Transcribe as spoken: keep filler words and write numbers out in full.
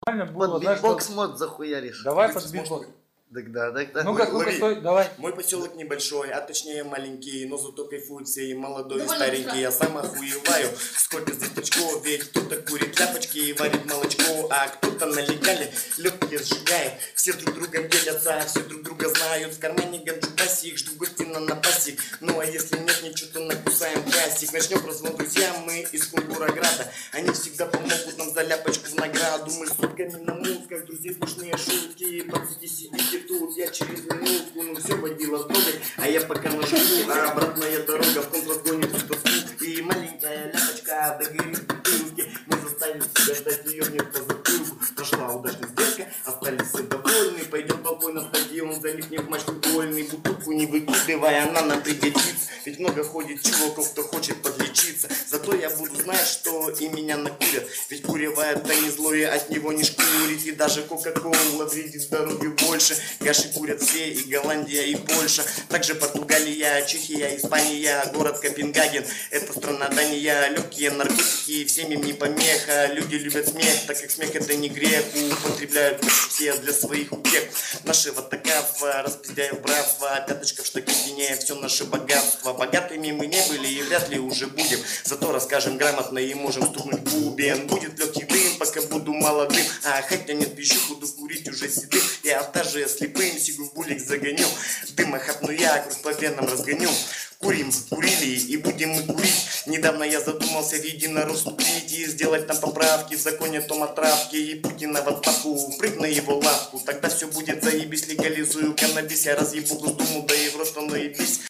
Нормально было, Под знаешь, битбокс что- мод захуяришь. Давай под битбокс. Так да, так да. Ну-ка, ну-ка, лови. стой, давай. Мой поселок небольшой, а точнее маленький, но зато кайфуют все, и молодой, и Довольно старенький. быстро. Я сам охуеваю, сколько здесь очков, ведь кто-то курит ляпочки и варит молочко, а кто-то налегали, легкие сжигает. Все друг другом делятся, все друг друга знают, в кармане ганджубаси, их жду в гости на напасик. Ну а если нет ничего, то накусаем кассик. Начнем развод, друзья, мы из Кунгурограда, они всегда помогут нам за ляпочку в награду. Мы сутками на музыках, друзья, смешные шутки, подсуди, сидите тут, я через минутку, ну все водила с другой, а я пока нажму, а обратная дорога в контрразгоне в тоску, и маленькая ляпочка догорит в бутылке, мы заставим себя ждать ее не по затылку. Прошла удачная сделка, остались все довольны, пойдем толпой на стадион, залипнем в матч футбольный, бутылку не выкидывая, она нам пригодится, ведь много ходит чуваков, кто хочет подлечиться, зато я буду знать, что и меня накурят, ведь куревая да не злое, от него не шкурит, и даже кока-кола вредит здоровью больше. Гаши курят все, и Голландия, и Польша, также Португалия, Чехия, Испания, город Копенгаген. Это страна Дания, легкие наркотики, всем им не помеха. Люди любят смех, так как смех это не грех, употребляют все для своих утех. Наше ватакафа, распиздяев братство, пяточка в штакетине, все наше богатство. Богатыми мы не были и вряд ли уже будем, зато расскажем грамотно и можем стукнуть бубен. Будет легкий дым, пока буду молодым, а хотя нет пищу, буду курить уже седым. Я даже слепым сигу в булик загоню, дыма хапну я, кровь по венам разгоню. Курим, курили и будем мы курить. Недавно я задумался в едино расступить и сделать там поправки в законе том о травке и Путина в отставку, прыг на его лавку. Тогда все будет заебись, легализую каннабис, я разъебу Госдуму, да и в рот наебись.